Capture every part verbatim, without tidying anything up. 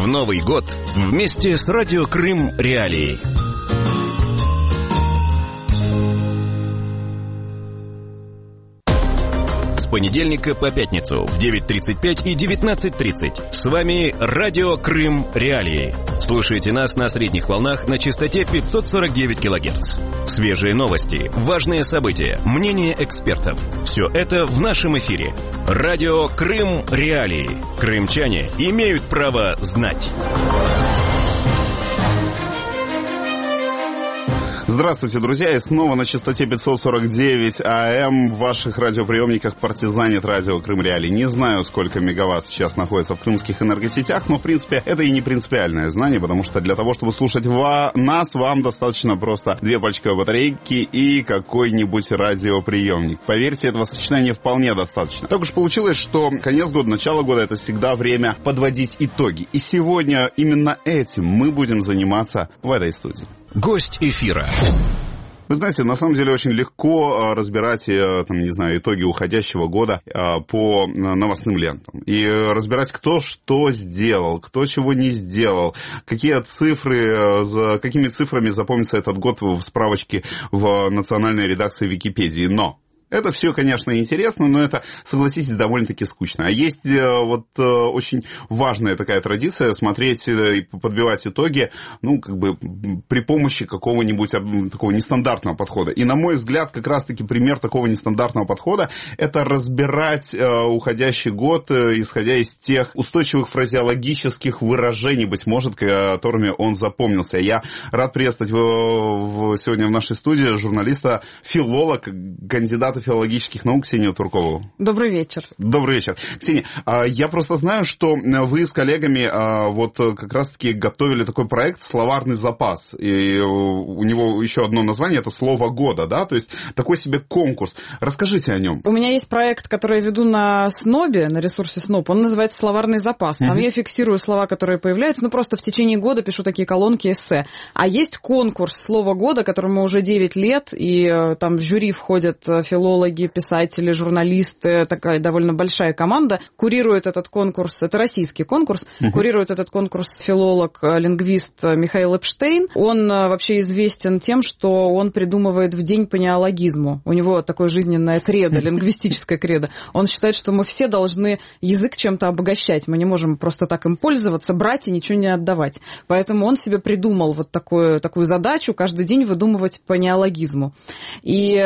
в Новый год вместе с Радио Крым Реалии. С понедельника по пятницу в девять тридцать пять и девятнадцать тридцать. С вами Радио Крым Реалии. Слушайте нас на средних волнах на частоте пятьсот сорок девять килогерц. Свежие новости, важные события, мнения экспертов. Все это в нашем эфире. Радио Крым Реалии. Крымчане имеют право знать. Здравствуйте, друзья, и снова на частоте пятьсот сорок девять АМ в ваших радиоприемниках партизанит Радио Крым Реалии. Не знаю, сколько мегаватт сейчас находится в крымских энергосетях, но, в принципе, это и не принципиальное знание, потому что для того, чтобы слушать ва- нас, вам достаточно просто две пальчиковые батарейки и какой-нибудь радиоприемник. Поверьте, этого сочетания вполне достаточно. Так уж получилось, что конец года, начало года — это всегда время подводить итоги. И сегодня именно этим мы будем заниматься в этой студии. Гость эфира. Вы знаете, на самом деле очень легко разбирать, там, не знаю, итоги уходящего года по новостным лентам. И разбирать, кто что сделал, кто чего не сделал, какие цифры, за какими цифрами запомнится этот год в справочке в национальной редакции Википедии. Но это все, конечно, интересно, но это, согласитесь, довольно-таки скучно. А есть вот очень важная такая традиция смотреть и подбивать итоги, ну, как бы при помощи какого-нибудь такого нестандартного подхода. И, на мой взгляд, как раз-таки пример такого нестандартного подхода — это разбирать уходящий год, исходя из тех устойчивых фразеологических выражений, быть может, которыми он запомнился. Я рад приветствовать сегодня в нашей студии журналиста, филолог, кандидата филологических наук Ксению Туркову. Добрый вечер. Добрый вечер. Ксения, я просто знаю, что вы с коллегами вот как раз-таки готовили такой проект «Словарный запас». И у него еще одно название — это «Слово года», да? То есть такой себе конкурс. Расскажите о нем. У меня есть проект, который я веду на СНОБе, на ресурсе СНОБ. Он называется «Словарный запас». Там uh-huh. я фиксирую слова, которые появляются. Ну, просто в течение года пишу такие колонки, эссе. А есть конкурс «Слово года», которому уже девять лет, и там в жюри входят филологи, филологи, писатели, журналисты, такая довольно большая команда. Курирует этот конкурс, это российский конкурс, uh-huh. курирует этот конкурс филолог, лингвист Михаил Эпштейн. Он вообще известен тем, что он придумывает в день по неологизму. У него такое жизненное кредо, лингвистическое кредо. Он считает, что мы все должны язык чем-то обогащать. Мы не можем просто так им пользоваться, брать и ничего не отдавать. Поэтому он себе придумал вот такую, такую задачу каждый день выдумывать по неологизму. И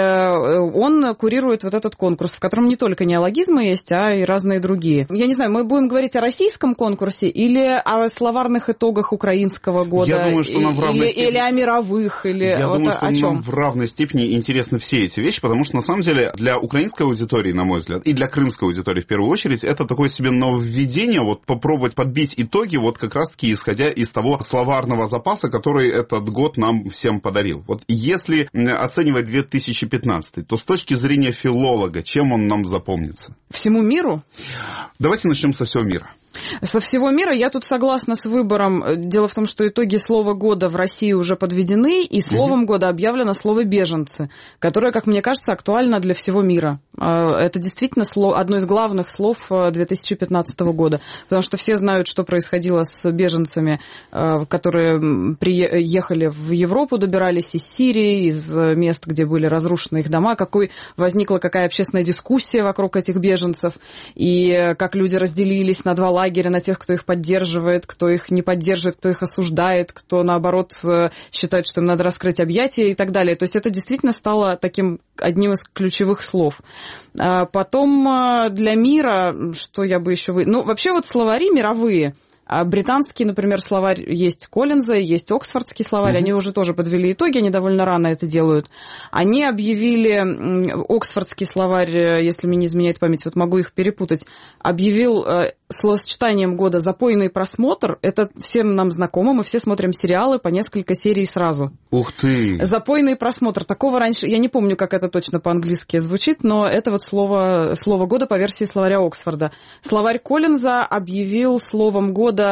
он курирует вот этот конкурс, в котором не только неологизмы есть, а и разные другие. Я не знаю, мы будем говорить о российском конкурсе или о словарных итогах украинского года? Я думаю, что нам в равной или, степени... или о мировых, или Я вот думаю, о, что о чем? нам в равной степени интересны все эти вещи, потому что, на самом деле, для украинской аудитории, на мой взгляд, и для крымской аудитории в первую очередь, это такое себе нововведение, вот попробовать подбить итоги, вот как раз-таки исходя из того словарного запаса, который этот год нам всем подарил. Вот если оценивать две тысячи пятнадцатый, то с точки зрения филолога, чем он нам запомнится? Всему миру? Давайте начнем со всего мира. Со всего мира я тут согласна с выбором. Дело в том, что итоги слова года в России уже подведены, и словом года объявлено слово «беженцы», которое, как мне кажется, актуально для всего мира. Это действительно одно из главных слов две тысячи пятнадцатого года, потому что все знают, что происходило с беженцами, которые приехали в Европу, добирались из Сирии, из мест, где были разрушены их дома, какой возникла какая общественная дискуссия вокруг этих беженцев, и как люди разделились на два лагеря, лагеря, на тех, кто их поддерживает, кто их не поддерживает, кто их осуждает, кто, наоборот, считает, что им надо раскрыть объятия и так далее. То есть это действительно стало таким одним из ключевых слов. Потом для мира, что я бы еще... Вы... Ну, вообще вот словари мировые, британский, например, словарь есть Коллинза, есть Оксфордский словарь, mm-hmm. они уже тоже подвели итоги, они довольно рано это делают. Они объявили, Оксфордский словарь, если мне не изменяет память, вот могу их перепутать, объявил словосочетанием года «запойный просмотр». Это всем нам знакомо, мы все смотрим сериалы по несколько серий сразу. Ух ты! Запойный просмотр. Такого раньше, я не помню, как это точно по-английски звучит, но это вот слово, слово года по версии словаря Оксфорда. Словарь Коллинза объявил словом года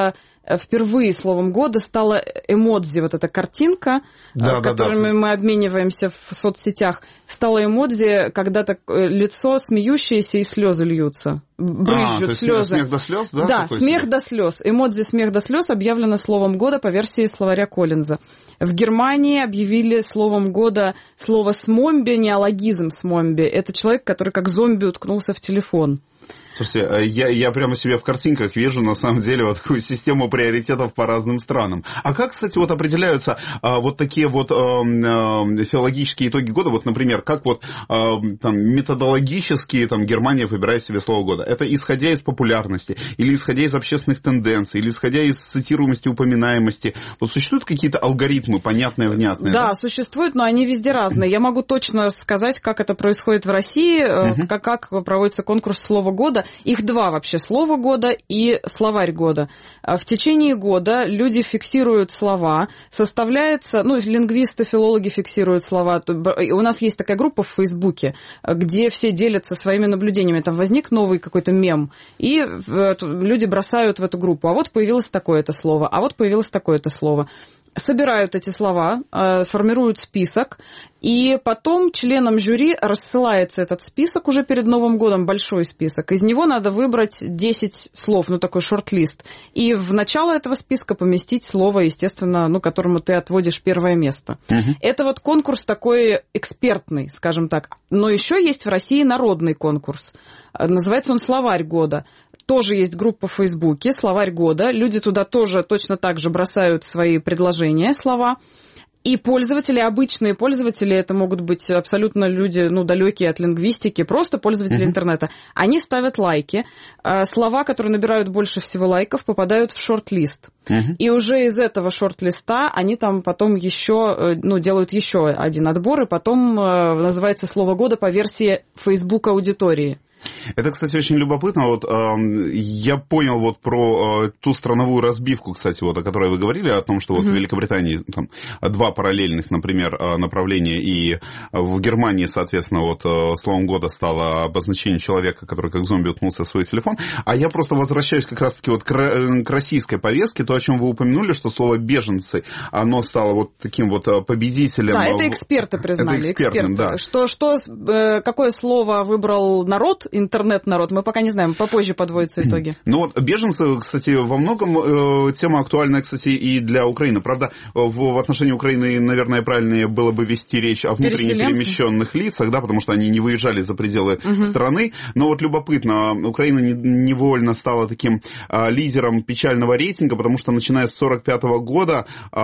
впервые словом года стала эмодзи, вот эта картинка, да, которыми да, да. мы обмениваемся в соцсетях, стала эмодзи, когда-то лицо смеющееся и слезы льются. Брызжут а, слезы. Смех до слез, да? Да, смех себе? До слез. Эмодзи смех до слез объявлено словом года по версии словаря Коллинза. В Германии объявили словом года слово «смомби», неологизм «смомби». Это человек, который как зомби уткнулся в телефон. Слушайте, я, я прямо себе в картинках вижу, на самом деле, вот такую систему приоритетов по разным странам. А как, кстати, вот определяются а, вот такие вот а, а, филологические итоги года? Вот, например, как вот а, там, методологически там, Германия выбирает себе слово года? Это исходя из популярности, или исходя из общественных тенденций, или исходя из цитируемости, упоминаемости? Вот существуют какие-то алгоритмы, понятные, внятные? Да, да? существуют, но они везде разные. Я могу точно сказать, как это происходит в России, uh-huh. как, как проводится конкурс слова года. Их два вообще, слово года и словарь года. В течение года люди фиксируют слова, составляется, ну, лингвисты, филологи фиксируют слова. У нас есть такая группа в Фейсбуке, где все делятся своими наблюдениями. Там возник новый какой-то мем, и люди бросают в эту группу. А вот появилось такое-то слово, а вот появилось такое-то слово. Собирают эти слова, формируют список, и потом членам жюри рассылается этот список уже перед Новым годом, большой список. Из него надо выбрать десять слов, ну, такой шорт-лист, и в начало этого списка поместить слово, естественно, ну, которому ты отводишь первое место. Угу. Это вот конкурс такой экспертный, скажем так. Но еще есть в России народный конкурс. Называется он «Словарь года». Тоже есть группа в Фейсбуке «Словарь года». Люди туда тоже точно так же бросают свои предложения, слова. И пользователи, обычные пользователи, это могут быть абсолютно люди, ну, далекие от лингвистики, просто пользователи uh-huh. интернета, они ставят лайки. Слова, которые набирают больше всего лайков, попадают в шорт-лист. Uh-huh. И уже из этого шорт-листа они там потом еще, ну, делают еще один отбор, и потом называется «Слово года» по версии Facebook аудитории. Это, кстати, очень любопытно. Вот, э, я понял вот про э, ту страновую разбивку, кстати, вот, о которой вы говорили, о том, что вот mm-hmm. в Великобритании там, два параллельных, например, направления, и в Германии, соответственно, вот словом года стало обозначение человека, который как зомби уткнулся в свой телефон. А я просто возвращаюсь как раз-таки вот к, к российской повестке, то, о чем вы упомянули, что слово «беженцы», оно стало вот таким вот победителем. Да, это эксперты признали. Это экспертным, эксперты. Да. Что, что, какое слово выбрал народ, интернет-народ, мы пока не знаем, попозже подводятся итоги. Ну вот беженцы, кстати, во многом э, тема актуальна, кстати, и для Украины. Правда, в, в отношении Украины, наверное, правильнее было бы вести речь о внутренне перемещенных лицах, да, потому что они не выезжали за пределы угу. страны. Но вот любопытно, Украина не, невольно стала таким э, лидером печального рейтинга, потому что начиная с сорок пятого года, э,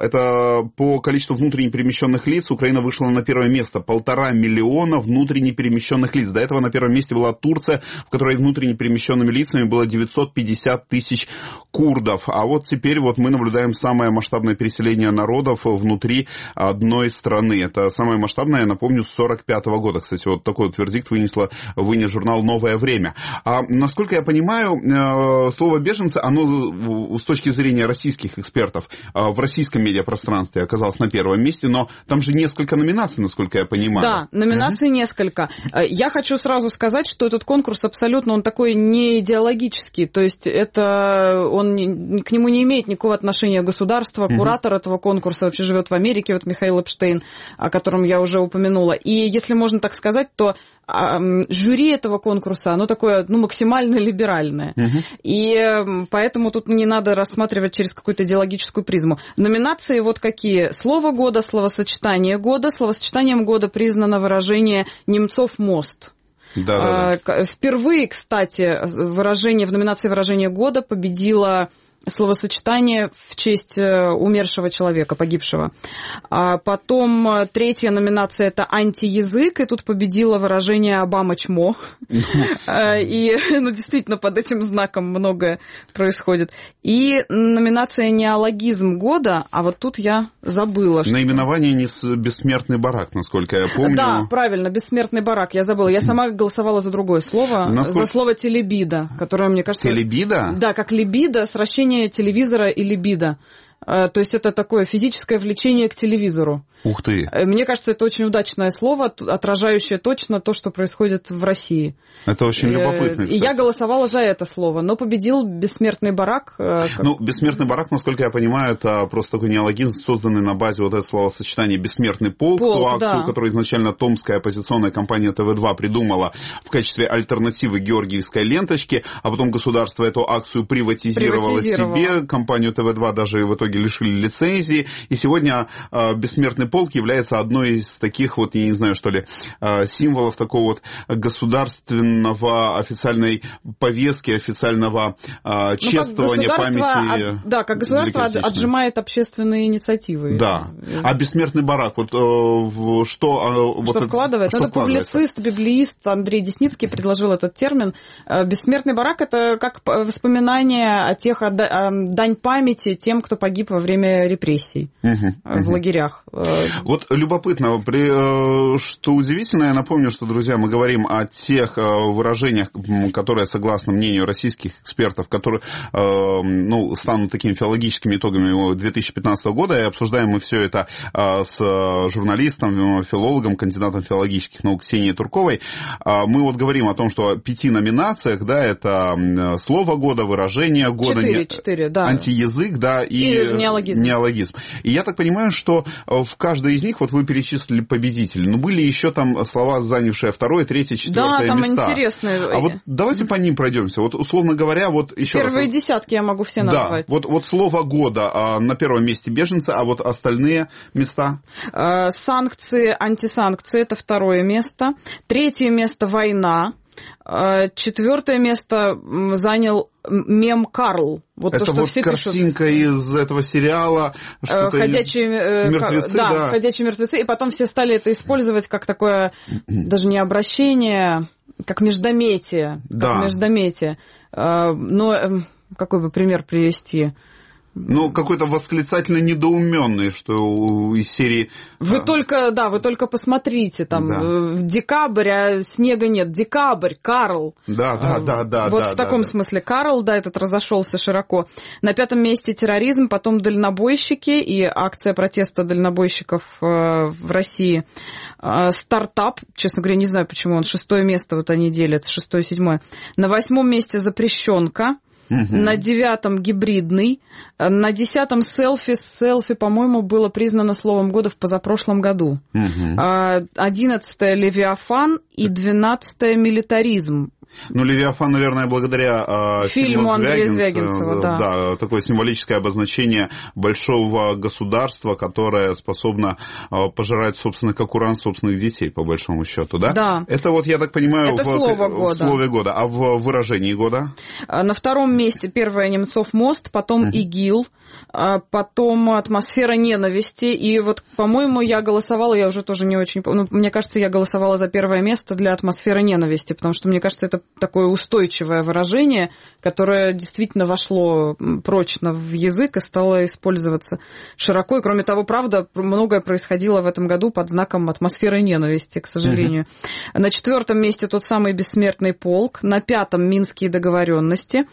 это по количеству внутренне перемещенных лиц Украина вышла на первое место. Полтора миллиона внутренне перемещенных лиц. До этого на первом месте была Турция, в которой внутренне перемещенными лицами было девятьсот пятьдесят тысяч курдов. А вот теперь вот мы наблюдаем самое масштабное переселение народов внутри одной страны. Это самое масштабное, я напомню, с сорок пятого года. Кстати, вот такой вот вердикт вынесла, вынес журнал «Новое время». А насколько я понимаю, слово «беженцы», оно с точки зрения российских экспертов в российском медиапространстве оказалось на первом месте, но там же несколько номинаций, насколько я понимаю. Да, номинаций mm-hmm. несколько. Я хочу сразу сказать, что этот конкурс абсолютно, он такой не идеологический, то есть это, он не, к нему не имеет никакого отношения государства, куратор mm-hmm. этого конкурса вообще живет в Америке, вот Михаил Эпштейн, о котором я уже упомянула. И если можно так сказать, то а, жюри этого конкурса, оно такое, ну, максимально либеральное. Mm-hmm. И поэтому тут не надо рассматривать через какую-то идеологическую призму. Номинации вот какие? Слово года, словосочетание года. Словосочетанием года признано выражение «Немцов мост». Да, да, да. Впервые, кстати, выражение, в номинации «Выражение года» победило словосочетание в честь умершего человека, погибшего. А потом третья номинация – это антиязык, и тут победило выражение «Обама чмо». И, ну, действительно, под этим знаком многое происходит. И номинация «Неологизм года», а вот тут я забыла. Что... Наименование не «Бессмертный барак», насколько я помню. Да, правильно, «Бессмертный барак», я забыла. Я сама голосовала за другое слово, насколько... за слово «телебида», которое, мне кажется... Телебида? Да, как либидо, сращение телевизора и либидо. То есть это такое физическое влечение к телевизору. Ух ты. Мне кажется, это очень удачное слово, отражающее точно то, что происходит в России. Это очень любопытно, кстати. И я голосовала за это слово, но победил «бессмертный барак». Как... Ну, «бессмертный барак», насколько я понимаю, это просто такой неологизм, созданный на базе вот этого словосочетания «бессмертный полк», полк ту акцию, да. которую изначально томская оппозиционная компания тэ вэ два придумала в качестве альтернативы георгиевской ленточки, а потом государство эту акцию приватизировало, приватизировало. себе, компанию тэ вэ два даже в итоге лишили лицензии, и сегодня «бессмертный полк» является одной из таких вот, я не знаю, что ли, символов такого вот государственного официальной повестки, официального ну, чествования памяти. От, да, как государство отжимает общественные инициативы. Да. А «бессмертный барак», вот что... Что вот вкладывает? Это, ну, что это публицист, библеист Андрей Десницкий предложил этот термин. «Бессмертный барак» — это как воспоминание о тех, о дань памяти тем, кто погиб во время репрессий угу, в угу. лагерях. Вот любопытно, при, что удивительно, я напомню, что, друзья, мы говорим о тех выражениях, которые, согласно мнению российских экспертов, которые ну, станут такими филологическими итогами две тысячи пятнадцатого года, и обсуждаем мы все это с журналистом, филологом, кандидатом филологических наук Ксенией Турковой. Мы вот говорим о том, что о пяти номинациях, да, это слово года, выражение года, четыре, не... четыре, да. антиязык, да, и, и неологизм. неологизм. И я так понимаю, что в каждой из них, вот вы перечислили победителей, но были еще там слова, занявшие второе, третье, четвертое да, там места. Интересные. А вот давайте по ним пройдемся. Вот, условно говоря, вот еще Первые раз. десятки я могу все назвать. Да, вот, вот слово года а, на первом месте беженцы, а вот остальные места? А, санкции, антисанкции – это второе место. Третье место – война. Четвертое место занял мем Карл. Вот это то, что вот все картинка пишут. из этого сериала. Ходячие мертвецы, да, да. Ходячие мертвецы. И потом все стали это использовать как такое, даже не обращение, как междометие. Да. Как междометие. Но какой бы пример привести? Ну, какой-то восклицательно недоуменный, что из серии... Вы только, да, вы только посмотрите, там, да. декабрь, а снега нет. Декабрь, Карл. Да, да, да, да. Вот да, в таком да, смысле Карл, да, этот разошелся широко. На пятом месте терроризм, потом дальнобойщики и акция протеста дальнобойщиков в России. Стартап, честно говоря, не знаю, почему он шестое место вот они делят, шестое, седьмое. На восьмом месте запрещенка. Угу. На девятом гибридный, на десятом селфи. Селфи, по-моему, было признано словом года в позапрошлом году. Угу. Одиннадцатое левиафан и двенадцатое милитаризм. Ну, «Левиафан», наверное, благодаря фильму Андрея Звягинцева, да. да, такое символическое обозначение большого государства, которое способно пожирать собственных, как уран, собственных детей, по большому счету, да? Да. Это вот, я так понимаю, это в, слово в, года. в слове года. А в выражении года? На втором месте первое Немцов мост, потом uh-huh. ИГИЛ, потом атмосфера ненависти. И вот, по-моему, я голосовала, я уже тоже не очень... Ну, мне кажется, я голосовала за первое место для атмосферы ненависти, потому что, мне кажется, это такое устойчивое выражение, которое действительно вошло прочно в язык и стало использоваться широко. И, кроме того, правда, многое происходило в этом году под знаком атмосферы ненависти, к сожалению. Uh-huh. На четвертом месте тот самый бессмертный полк, на пятом минские договоренности.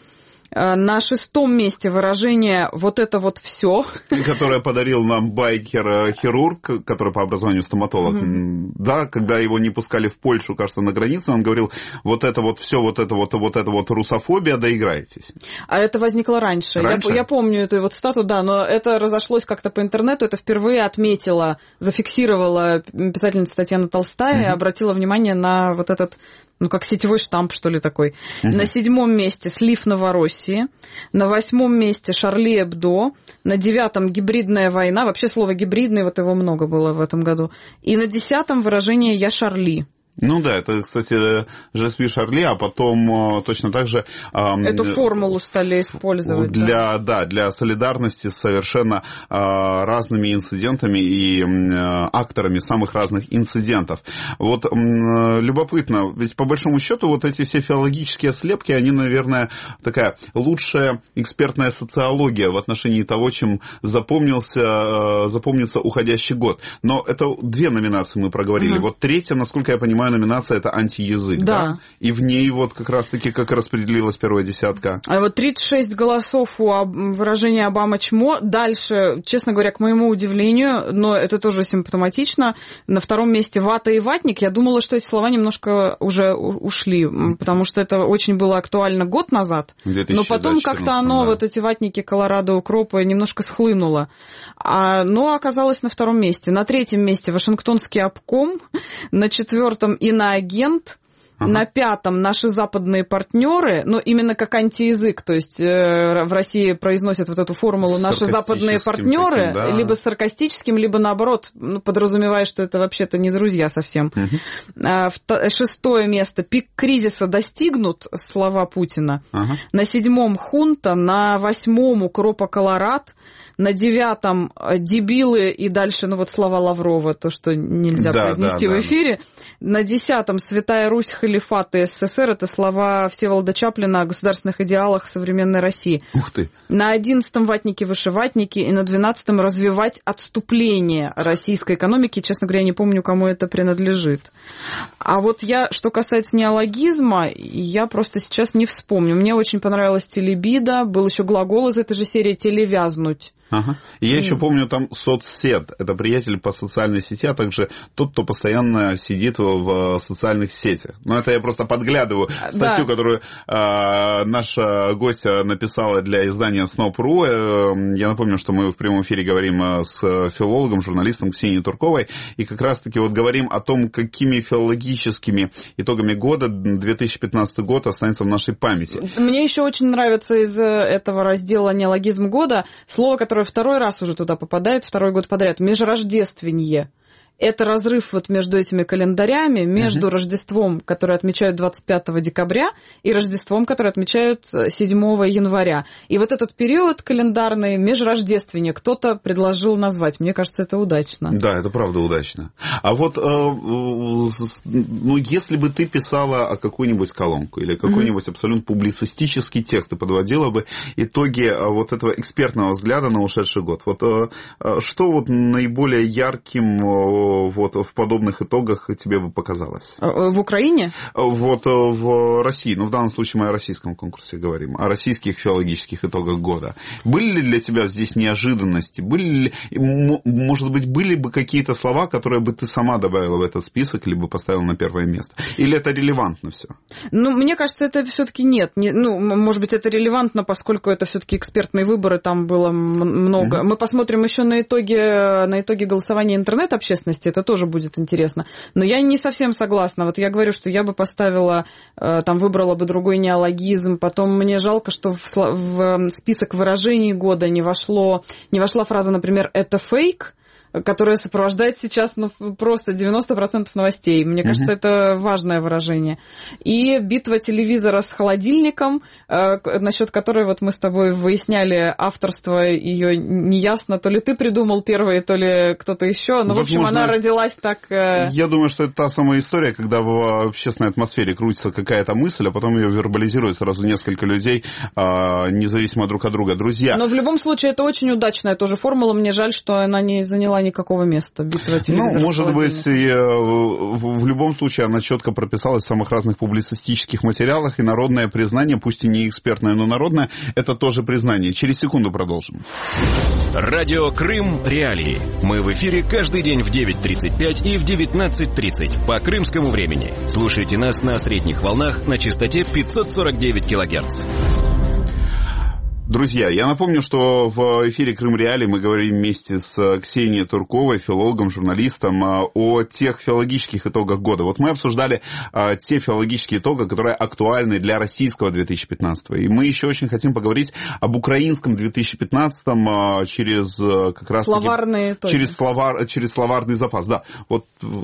На шестом месте выражение «вот это вот все», которое подарил нам байкер-хирург, который по образованию стоматолог. Mm-hmm. Да, когда его не пускали в Польшу, кажется, на границе, он говорил, вот это вот все, вот это вот, вот это вот русофобия, доиграйтесь. А это возникло раньше. раньше? Я, я помню эту вот стату, да, но это разошлось как-то по интернету, это впервые отметила, зафиксировала писательница Татьяна Толстая, mm-hmm. обратила внимание на вот этот... Ну, как сетевой штамп, что ли, такой. Uh-huh. На седьмом месте «Слив Новороссии». На восьмом месте «Шарли Эбдо». На девятом «Гибридная война». Вообще слово «гибридный», вот его много было в этом году. И на десятом выражение «Я Шарли». Ну да, это, кстати, Жаспи Шарли, а потом точно так же... Эту формулу стали использовать. Для, да. Да, для солидарности с совершенно разными инцидентами и акторами самых разных инцидентов. Вот любопытно, ведь по большому счету вот эти все филологические слепки, они, наверное, такая лучшая экспертная социология в отношении того, чем запомнился, запомнится уходящий год. Но это две номинации мы проговорили. Uh-huh. Вот третья, насколько я понимаю, основная номинация – это антиязык, да. да? И в ней вот как раз-таки как распределилась первая десятка. А вот тридцать шесть голосов у выражения «Обама чмо». Дальше, честно говоря, к моему удивлению, но это тоже симптоматично, на втором месте «вата» и «ватник». Я думала, что эти слова немножко уже ушли, потому что это очень было актуально год назад. Но потом как-то оно, да. вот эти ватники, Колорадо, укропы, немножко схлынуло. А, но оказалось на втором месте. На третьем месте Вашингтонский обком, на четвертом иноагент, ага. на пятом наши западные партнеры, но именно как антиязык, то есть э, в России произносят вот эту формулу наши западные партнеры, таким, да. либо с саркастическим, либо наоборот, ну, подразумевая, что это вообще-то не друзья совсем. Угу. А, в, шестое место пик кризиса достигнут, слова Путина. Ага. На седьмом хунта, на восьмом укропа Колорад, на девятом дебилы и дальше, ну вот слова Лаврова, то, что нельзя да, произнести да, в эфире. Да. На десятом Святая Русь, халифат и СССР, это слова Всеволода Чаплина о государственных идеалах современной России. Ух ты. На одиннадцатом ватники-вышиватники и на двенадцатом развивать отступление российской экономики. Честно говоря, я не помню, кому это принадлежит. А вот я, что касается неологизма, я просто сейчас не вспомню. Мне очень понравилась телебида, был еще глагол из этой же серии «телевязнуть». Ага. И я еще помню там соцсет. Это приятель по социальной сети, а также тот, кто постоянно сидит в социальных сетях. Ну, это я просто подглядываю статью, да. которую э, наша гостья написала для издания СНОП.ру. Э, я напомню, что мы в прямом эфире говорим с филологом, журналистом Ксенией Турковой. И как раз-таки вот говорим о том, какими филологическими итогами года две тысячи пятнадцатый год останется в нашей памяти. Мне еще очень нравится из этого раздела «Неологизм года» слово, которое второй раз уже туда попадает, второй год подряд. Межрождественье. Это разрыв вот между этими календарями, между uh-huh. Рождеством, которое отмечают двадцать пятого декабря, и Рождеством, которое отмечают седьмого января. И вот этот период календарный, межрождественье, кто-то предложил назвать. Мне кажется, это удачно. Да, это правда удачно. А вот, э, ну, если бы ты писала какую-нибудь колонку или какой-нибудь uh-huh. абсолютно публицистический текст, ты подводила бы итоги вот этого экспертного взгляда на ушедший год. Вот э, что вот наиболее ярким вот в подобных итогах тебе бы показалось? В Украине? Вот в России. Ну, в данном случае мы о российском конкурсе говорим, о российских филологических итогах года. Были ли для тебя здесь неожиданности? Были ли, может быть, были бы какие-то слова, которые бы ты сама добавила в этот список, либо поставила на первое место? Или это релевантно все? Ну, мне кажется, это все-таки нет. Не, ну, может быть, это релевантно, поскольку это все-таки экспертные выборы, там было много. Mm-hmm. Мы посмотрим еще на итоги, на итоги голосования интернет-общественности. Это тоже будет интересно. Но я не совсем согласна. Вот я говорю, что я бы поставила, там, выбрала бы другой неологизм. Потом мне жалко, что в, в список выражений года не вошло, не вошла фраза, например, «это фейк», которая сопровождает сейчас ну, просто девяносто процентов новостей. Мне кажется, uh-huh. это важное выражение. И битва телевизора с холодильником, э, насчет которой вот мы с тобой выясняли авторство ее неясно. То ли ты придумал первый, то ли кто-то еще. Но, возможно, в общем, она родилась так... Э... Я думаю, что это та самая история, когда в общественной атмосфере крутится какая-то мысль, а потом ее вербализирует сразу несколько людей, э, независимо друг от друга. Друзья. Но в любом случае это очень удачная тоже формула. Мне жаль, что она не заняла никакого места. Битва телевизора. Ну, может быть, в любом случае она четко прописалась в самых разных публицистических материалах, и народное признание, пусть и не экспертное, но народное, это тоже признание. Через секунду продолжим. Радио Крым Реалии. Мы в эфире каждый день в девять тридцать пять и в девятнадцать тридцать по крымскому времени. Слушайте нас на средних волнах на частоте пятьсот сорок девять килогерц. Друзья, я напомню, что в эфире Крым Реалии мы говорим вместе с Ксенией Турковой, филологом, журналистом, о тех филологических итогах года. Вот мы обсуждали те филологические итоги, которые актуальны для российского две тысячи пятнадцатого. И мы еще очень хотим поговорить об украинском две тысячи пятнадцатом через как раз словарные итоги. Через, словар, через словарный запас. Да. Вот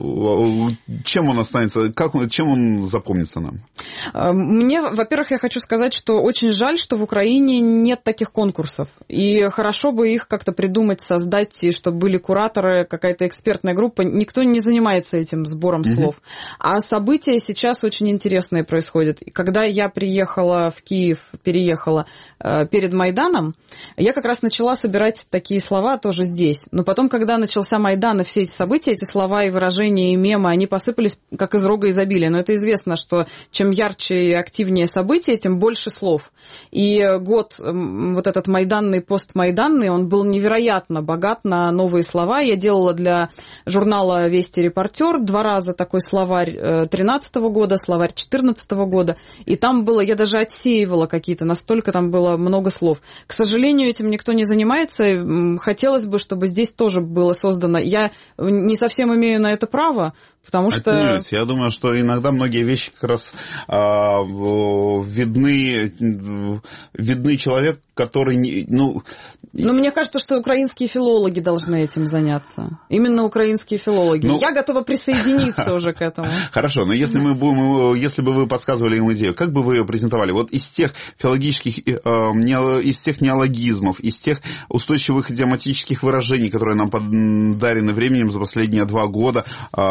чем он останется, как, чем он запомнится нам? Мне, во-первых, я хочу сказать, что очень жаль, что в Украине нет нет таких конкурсов. И хорошо бы их как-то придумать, создать, и чтобы были кураторы, какая-то экспертная группа. Никто не занимается этим сбором mm-hmm. слов. А события сейчас очень интересные происходят. И когда я приехала в Киев, переехала э, перед Майданом, я как раз начала собирать такие слова тоже здесь. Но потом, когда начался Майдан и все эти события, эти слова и выражения, и мемы, они посыпались как из рога изобилия. Но это известно, что чем ярче и активнее события, тем больше слов. И год, вот этот майданный, постмайданный, он был невероятно богат на новые слова. Я делала для журнала «Вести Репортер» два раза такой словарь тринадцатого года, словарь четырнадцатого года. И там было, я даже отсеивала какие-то, настолько там было много слов. К сожалению, этим никто не занимается. Хотелось бы, чтобы здесь тоже было создано. Я не совсем имею на это право, потому что... Отнюдь. Я думаю, что иногда многие вещи как раз а, видны, видны человеку, который... Ну... Но мне кажется, что украинские филологи должны этим заняться. Именно украинские филологи. Ну... Я готова присоединиться уже к этому. Хорошо, но если мы будем, если бы вы подсказывали им идею, как бы вы ее презентовали? Вот из тех филологических, из тех неологизмов, из тех устойчивых идиоматических выражений, которые нам подарены временем за последние два года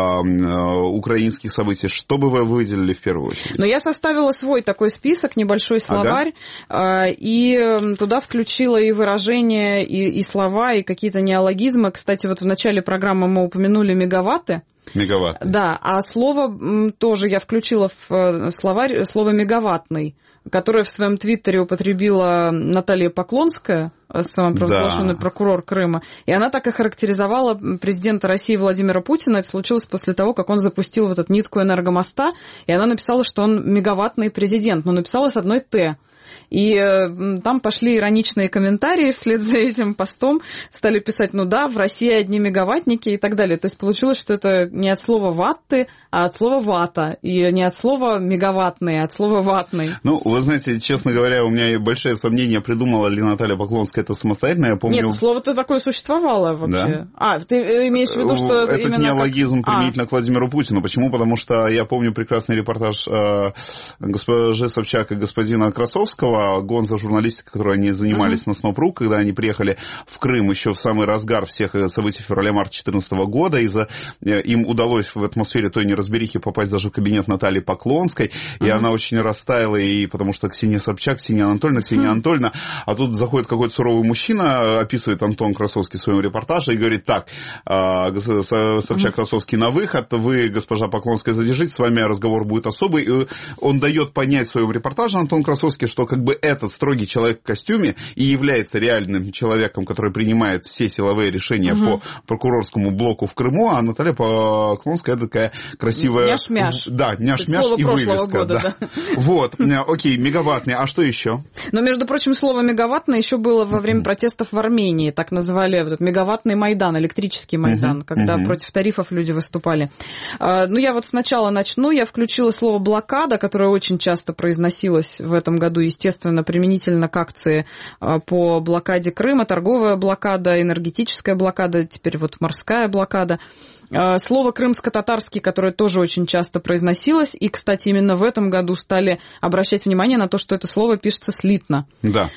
украинских событий, что бы вы выделили в первую очередь? Ну, я составила свой такой список, небольшой словарь, ага. и туда включила и выражения, и, и слова, и какие-то неологизмы. Кстати, вот в начале программы мы упомянули мегаватты. Мегаватты. Да, а слово тоже я включила в словарь, слово мегаваттный, которое в своем твиттере употребила Наталья Поклонская, самопровозглашенный да. прокурор Крыма. И она так и характеризовала президента России Владимира Путина. Это случилось после того, как он запустил вот эту нитку энергомоста, и она написала, что он мегаваттный президент, но написала с одной «Т». И там пошли ироничные комментарии вслед за этим постом, стали писать, ну да, в России одни мегаваттники и так далее. То есть получилось, что это не от слова ватты, а от слова вата. И не от слова мегаваттный, а от слова ватный. Ну, вы знаете, честно говоря, у меня большие сомнения, придумала ли Наталья Поклонская это самостоятельно. Я помню... Нет, слово-то такое существовало вообще. Да? А, ты имеешь в виду, что это именно... Это неологизм как... применительно а. к Владимиру Путину. Почему? Потому что я помню прекрасный репортаж э, госпожи Собчак и господина Красовского, гонза журналистика, которой они занимались uh-huh. на СНОП.ру, когда они приехали в Крым еще в самый разгар всех событий февраля-марта две тысячи четырнадцатого года, и за, им удалось в атмосфере той неразберихи попасть даже в кабинет Натальи Поклонской, uh-huh. и она очень растаяла, и потому что Ксения Собчак, Ксения Анатольевна, Ксения uh-huh. Анатольевна, а тут заходит какой-то суровый мужчина, описывает Антон Красовский в своем репортаже и говорит, так, Собчак, uh-huh. Красовский на выход, вы, госпожа Поклонская, задержитесь, с вами разговор будет особый, и он дает понять в своем репортаже, Антон Красовский, что как бы этот строгий человек в костюме и является реальным человеком, который принимает все силовые решения угу. по прокурорскому блоку в Крыму, а Наталья Поклонская такая красивая... Няш-мяш. Да, няш-мяш и вывеска. Года, да. Да. Вот, окей, мегаваттный. А что еще? Но, между прочим, слово мегаваттный еще было во время протестов в Армении. Так называли вот, мегаваттный Майдан, электрический Майдан, угу. когда угу. против тарифов люди выступали. Ну, я вот сначала начну. Я включила слово блокада, которое очень часто произносилось в этом году, естественно, применительно к акции по блокаде Крыма, торговая блокада, энергетическая блокада, теперь вот морская блокада. Слово крымско-татарский, которое тоже очень часто произносилось, и, кстати, именно в этом году стали обращать внимание на то, что это слово пишется слитно. Да.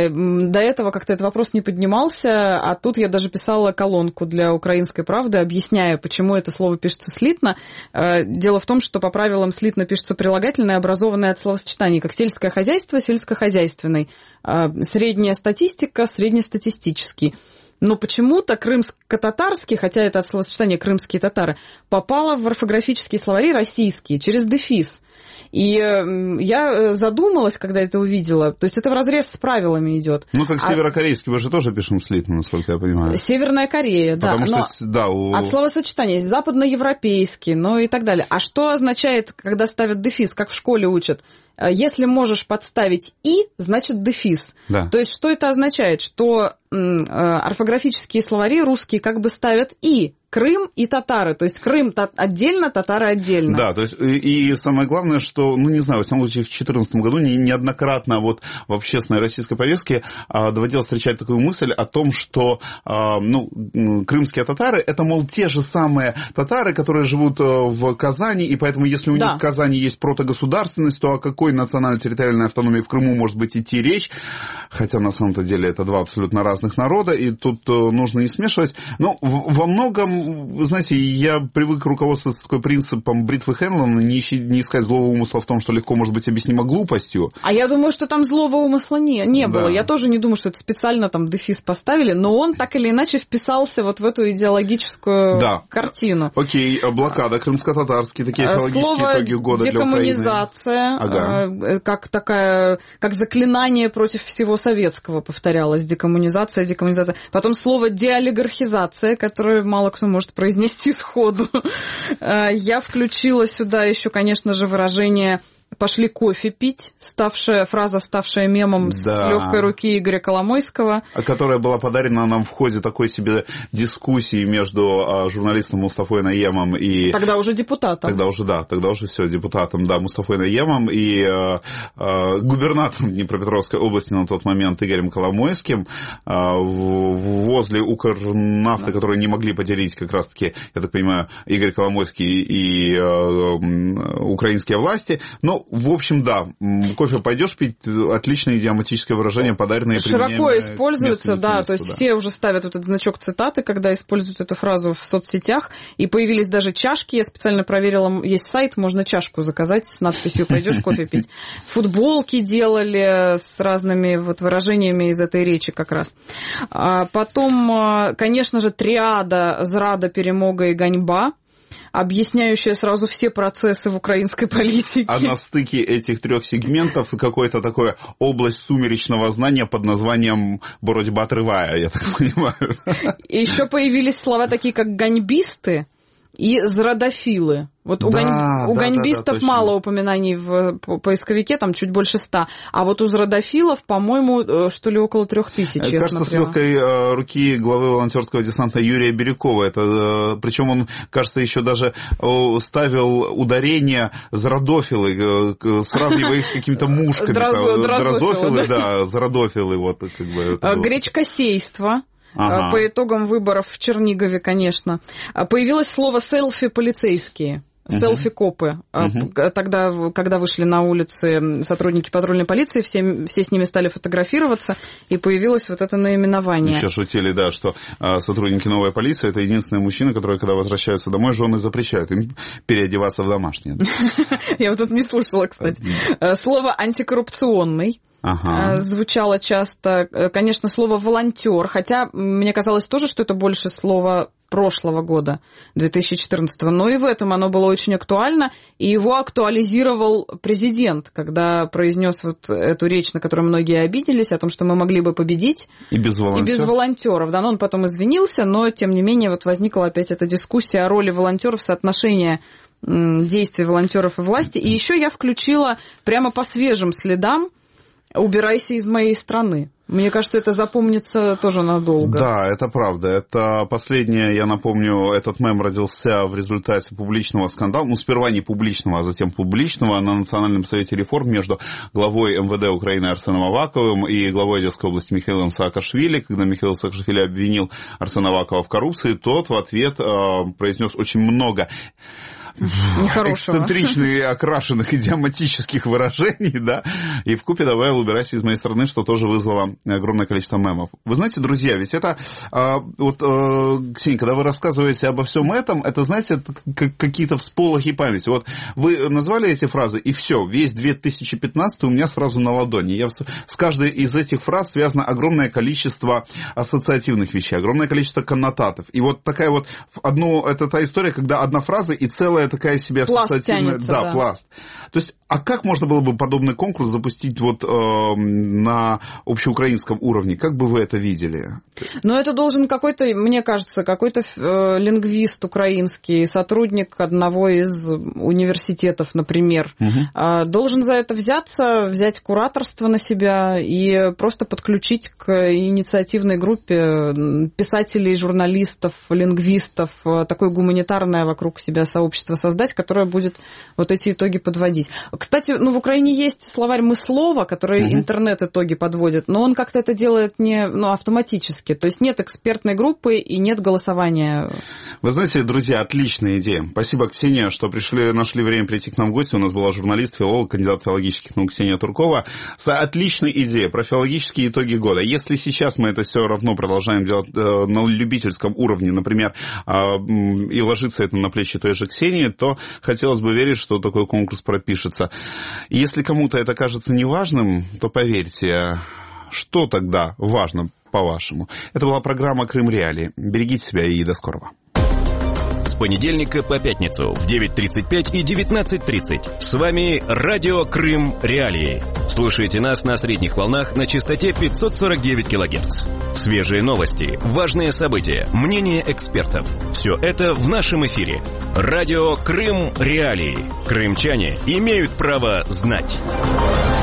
До этого как-то этот вопрос не поднимался, а тут я даже писала колонку для «Украинской правды», объясняя, почему это слово пишется слитно. Дело в том, что по правилам слитно пишется прилагательное, образованное от словосочетаний, как сельское хозяйство, сельскохозяйственный, средняя статистика, среднестатистический. Но почему-то крымско-татарский, хотя это от словосочетания «крымские татары», попало в орфографические словари российские через дефис. И я задумалась, когда это увидела. То есть это вразрез с правилами идет. Ну, как северокорейский, мы же тоже пишем слитно, насколько я понимаю. Северная Корея, да. Потому что, да, у... От словосочетания западноевропейский, ну и так далее. А что означает, когда ставят дефис, как в школе учат? Если можешь подставить «и», значит дефис. Да. То есть что это означает? Что орфографические словари русские как бы ставят «и», Крым и татары. То есть Крым отдельно, татары отдельно. Да, то есть и, и самое главное, что, ну, не знаю, во всяком случае, в две тысячи четырнадцатом году не, неоднократно вот в общественной российской повестке а, доводилось встречать такую мысль о том, что, а, ну, крымские татары, это, мол, те же самые татары, которые живут в Казани, и поэтому, если у да. них в Казани есть протогосударственность, то о какой национально-территориальной автономии в Крыму может быть идти речь? Хотя, на самом-то деле, это два абсолютно разных народа, и тут нужно не смешивать. Но во многом, вы знаете, я привык руководствоваться такой принципом бритвы Хенлона, не, ищи, не искать злого умысла в том, что легко может быть объяснимо глупостью. А я думаю, что там злого умысла не, не да. было. Я тоже не думаю, что это специально там дефис поставили, но он так или иначе вписался вот в эту идеологическую да. картину. Окей, блокада, крымско-татарские, такие экологические итоги года для Украины. Декоммунизация, ага. как такая, как заклинание против всего советского повторялось. Декоммунизация, декоммунизация. Потом слово деолигархизация, которое мало кто может произнести сходу. Я включила сюда еще, конечно же, выражение «пошли кофе пить», ставшая, фраза, ставшая мемом да. с легкой руки Игоря Коломойского. Которая была подарена нам в ходе такой себе дискуссии между журналистом Мустафой Наемом и... Тогда уже депутатом. Тогда уже, да, тогда уже все, депутатом, да, Мустафой Наемом и э, э, губернатором Днепропетровской области на тот момент Игорем Коломойским э, возле Укрнафты, да. которые не могли поделить как раз-таки, я так понимаю, Игорь Коломойский и э, украинские власти. Но в общем, да, кофе пойдешь пить, отличное идиоматическое выражение, подаренное и широко используется, да, месту, то есть да. все уже ставят вот этот значок цитаты, когда используют эту фразу в соцсетях, и появились даже чашки, я специально проверила, есть сайт, можно чашку заказать с надписью «Пойдешь кофе пить». Футболки делали с разными вот выражениями из этой речи как раз. А потом, конечно же, триада «Зрада, перемога и ганьба», объясняющая сразу все процессы в украинской политике. А на стыке этих трех сегментов какая-то такая область сумеречного знания под названием «Боротьба тривая», я так понимаю. И еще появились слова такие, как «ганьбисты» и «зрадофилы». Вот у, да, гань... у да, ганьбистов да, да, мало упоминаний в поисковике, там чуть больше ста. А вот у зрадофилов, по-моему, что ли, около трех тысяч. Кажется, с легкой руки главы волонтерского десанта Юрия Бирюкова. Это, причем он, кажется, еще даже ставил ударение зрадофилы, сравнивая их с какими-то мушками. Дрозофилы, да, зрадофилы. Вот, как бы, гречкосейство. Ага. По итогам выборов в Чернигове, конечно. Появилось слово «селфи полицейские». Селфи-копы. Uh-huh. Тогда, когда вышли на улицы сотрудники патрульной полиции, все, все с ними стали фотографироваться, и появилось вот это наименование. Еще шутили, да, что а, сотрудники новой полиции – это единственные мужчины, которые, когда возвращаются домой, жены запрещают им переодеваться в домашнее. Я вот это не слышала, кстати. Слово «антикоррупционный». Ага. Звучало часто, конечно, слово «волонтер», хотя мне казалось тоже, что это больше слово прошлого года, две тысячи четырнадцатого, но и в этом оно было очень актуально, и его актуализировал президент, когда произнес вот эту речь, на которую многие обиделись, о том, что мы могли бы победить и без волонтеров. И без волонтеров. Да, но он потом извинился, но, тем не менее, вот возникла опять эта дискуссия о роли волонтеров, соотношения действий волонтеров и власти. И еще я включила прямо по свежим следам «Убирайся из моей страны». Мне кажется, это запомнится тоже надолго. Да, это правда. Это последнее, я напомню, этот мем родился в результате публичного скандала, ну, сперва не публичного, а затем публичного, на Национальном совете реформ между главой эм вэ дэ Украины Арсеном Аваковым и главой Одесской области Михаилом Саакашвили. Когда Михаил Саакашвили обвинил Арсена Авакова в коррупции, тот в ответ э, произнес очень много нехорошего, эксцентричных и окрашенных идиоматических выражений, да, и вкупе добавил «убирайся из моей страны», что тоже вызвало огромное количество мемов. Вы знаете, друзья, ведь это, а, вот, а, Ксения, когда вы рассказываете обо всем этом, это, знаете, это какие-то всполохи памяти. Вот вы назвали эти фразы, и все, весь две тысячи пятнадцатый у меня сразу на ладони. Я, с каждой из этих фраз связано огромное количество ассоциативных вещей, огромное количество коннотатов. И вот такая вот, одно, это та история, когда одна фраза и целая такая себе ассоциативная... Пласт тянется, да, да, пласт. То есть А как можно было бы подобный конкурс запустить вот э, на общеукраинском уровне? Как бы вы это видели? Ну, это должен какой-то, мне кажется, какой-то э, лингвист украинский, сотрудник одного из университетов, например, угу. э, должен за это взяться, взять кураторство на себя и просто подключить к инициативной группе писателей, журналистов, лингвистов, такое гуманитарное вокруг себя сообщество создать, которое будет вот эти итоги подводить. Кстати, ну, в Украине есть словарь «Мыслова», который угу. интернет-итоги подводит, но он как-то это делает не, ну, автоматически. То есть нет экспертной группы и нет голосования. Вы знаете, друзья, отличная идея. Спасибо, Ксения, что пришли, нашли время прийти к нам в гости. У нас была журналист, филолог, кандидат филологических наук Ксения Туркова. С отличной идеей про филологические итоги года. Если сейчас мы это все равно продолжаем делать э, на любительском уровне, например, э, и ложится это на плечи той же Ксении, то хотелось бы верить, что такой конкурс пропишется. Если кому-то это кажется неважным, то поверьте, что тогда важно, по-вашему? Это была программа «Крым Реалии». Берегите себя и до скорого. С понедельника по пятницу в девять тридцать пять и девятнадцать тридцать. С вами радио «Крым Реалии». Слушайте нас на средних волнах на частоте пятьсот сорок девять килогерц. Свежие новости, важные события, мнения экспертов. Все это в нашем эфире. Радио «Крым Реалии». Крымчане имеют право знать.